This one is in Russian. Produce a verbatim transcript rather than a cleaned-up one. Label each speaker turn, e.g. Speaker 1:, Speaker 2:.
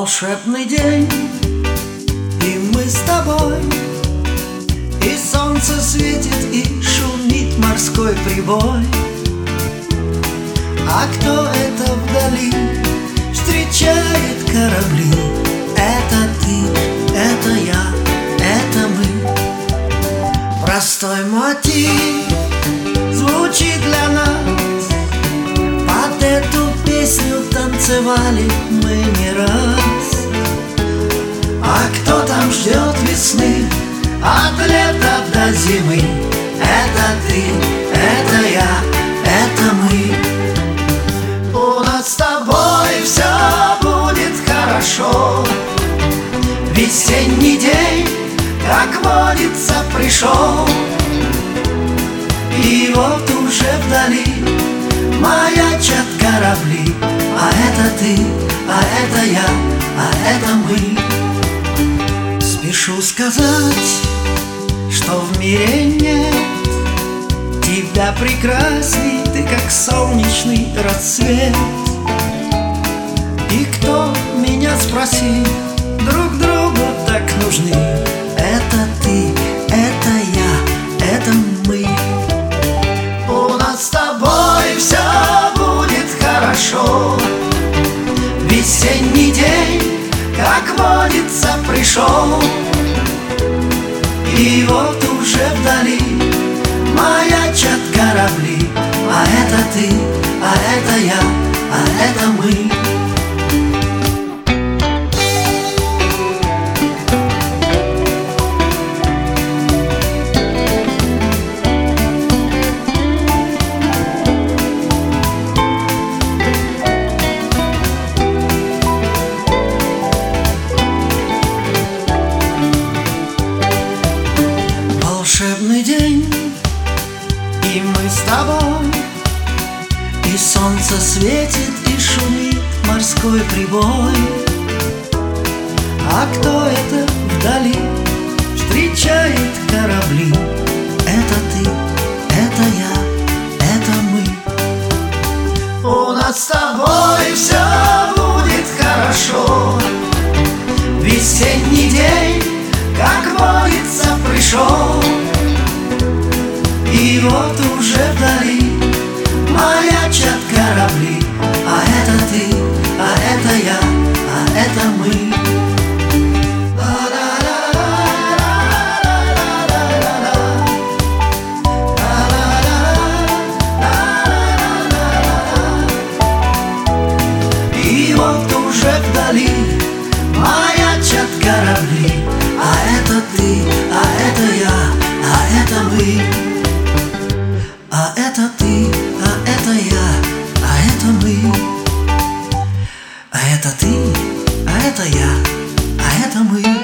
Speaker 1: Волшебный день, и мы с тобой, и солнце светит, и шумит морской прибой. А кто это вдали встречает корабли? Это ты, это я, это мы. Простой мотив звучит для нас, под эту песню танцевали мы не раз. А кто там ждет весны от лета до зимы? Это ты, это я, это мы. У нас с тобой все будет хорошо. Весенний день, как водится, пришел. И вот уже вдали маячат корабли. А это ты, а это я, а это мы. Спешу сказать, что в мире нет тебя прекрасней, ты как солнечный рассвет. И кто меня спросит, друг другу так нужны. Это ты, это я, это мы. У нас с тобой все будет хорошо. Весенний день, как водится, пришел. И вот уже вдали маячат корабли. А это ты, а это я, а это мы. Волшебный день, и мы с тобой, и солнце светит, и шумит морской прибой. А кто это вдали встречает корабли? Это ты, это я, это мы. У нас с тобой все будет хорошо. Весенний день, как водится, пришел. И вот уже вдали маячат корабли. А это ты, а это я, а это мы. И вот уже вдали маячат корабли. А это ты, а это я, а это мы. А это ты, а это я, а это мы. А это ты, а это я, а это мы.